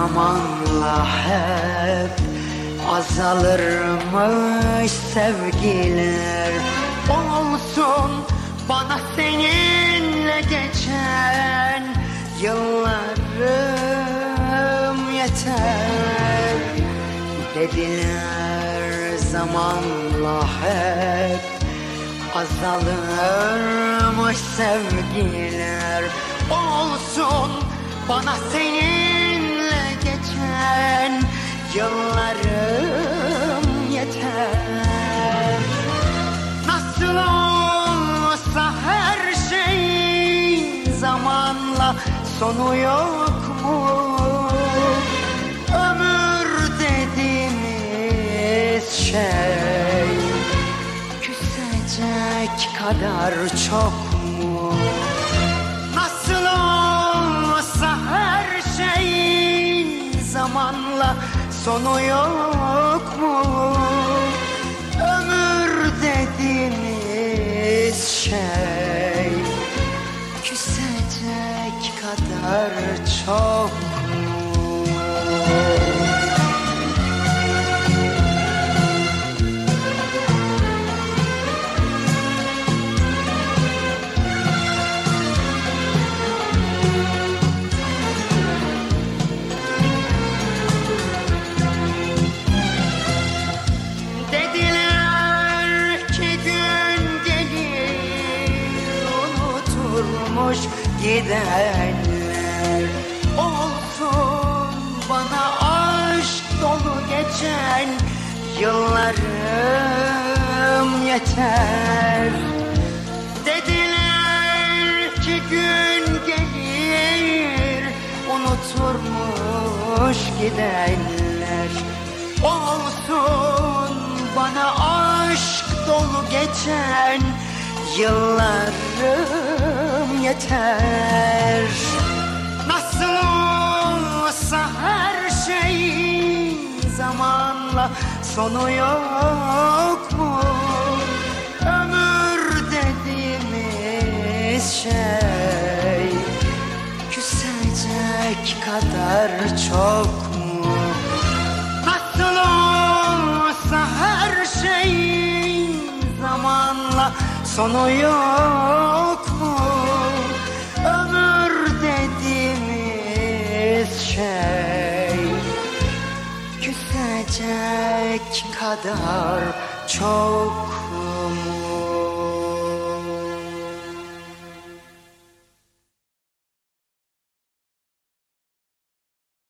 zamanla hep azalırmış sevgiler. Olsun bana seninle geçen yıllarım yeter. Dediler zamanla hep azalırmış sevgiler. Olsun bana seninle geçen yıllarım yeter. Nasıl olsa her şey zamanla sonu yok mu? Ömür dediğimiz şey küsecek kadar çok mu? Nasıl olsa her şeyin zamanla sonu yok mu? Ömür dediğimiz şey küsecek kadar çok mu? Gidenler olsun bana aşk dolu geçen yıllarım yeter. Dediler ki gün gelir unuturmuş gidenler. Olsun bana aşk dolu geçen yıllarım yeter. Nasıl olsa her şeyin zamanla sonu yok mu? Ömür dediğimiz şey küsecek kadar çok mu? Nasıl olsa her şeyin zamanla sonu yok mu? Ömür dediğimiz şey küsecek kadar çok